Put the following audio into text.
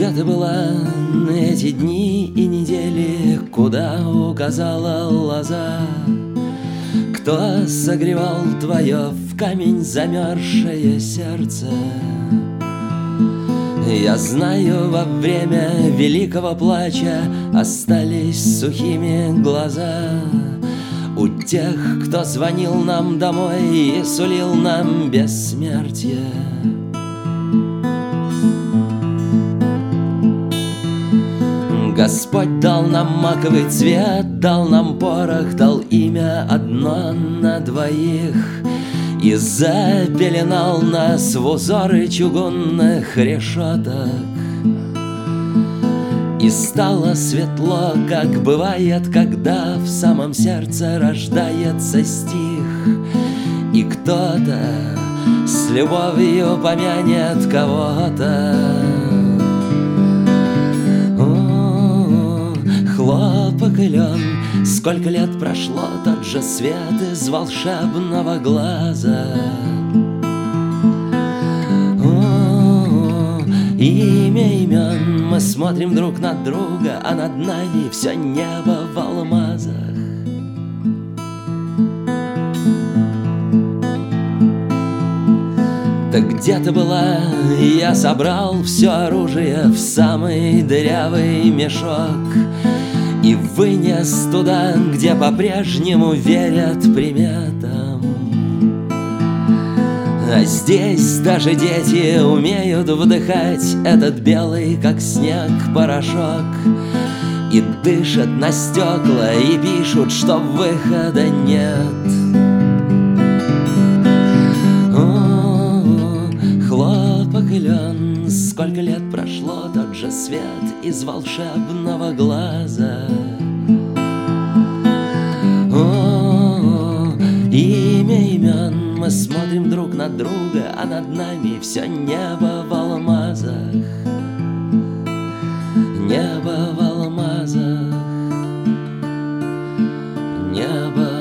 Где ты была эти дни и недели, куда указала лоза? Кто согревал твое в камень замерзшее сердце? Я знаю, во время великого плача остались сухими глаза у тех, кто звонил нам домой и сулил нам бессмертие. Господь дал нам маковый цвет, дал нам порох, дал имя одно на двоих и запеленал нас в узоры чугунных решеток. И стало светло, как бывает, когда в самом сердце рождается стих, и кто-то с любовью помянет кого-то. Хлопок и лен, сколько лет прошло, тот же свет из волшебного глаза. Имя имен, мы смотрим друг на друга, а над нами все небо в алмазах. Так где ты была? Я собрал все оружие в самый дырявый мешок и вынес туда, где по-прежнему верят приметам. А здесь даже дети умеют вдыхать этот белый, как снег, порошок, и дышат на стекла, и пишут, что выхода нет. Хлопок и лен, сколько лет прошло, тот же свет из волшебного глаза. Имя имен, мы смотрим друг на друга, а над нами все небо в алмазах. Небо в алмазах. Небо